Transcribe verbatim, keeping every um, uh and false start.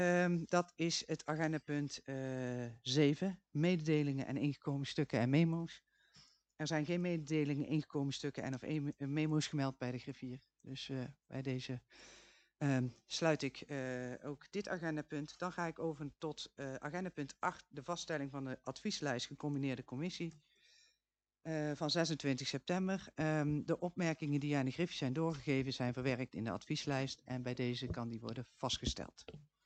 Um, dat is het agendapunt uh, zeven, mededelingen en ingekomen stukken en memo's. Er zijn geen mededelingen, ingekomen stukken en of e memo's gemeld bij de griffier. Dus uh, bij deze um, sluit ik uh, ook dit agendapunt. Dan ga ik over tot uh, agendapunt acht, de vaststelling van de advieslijst gecombineerde commissie. Uh, van zesentwintig september. Um, de opmerkingen die aan de griffier zijn doorgegeven zijn verwerkt in de advieslijst en bij deze kan die worden vastgesteld.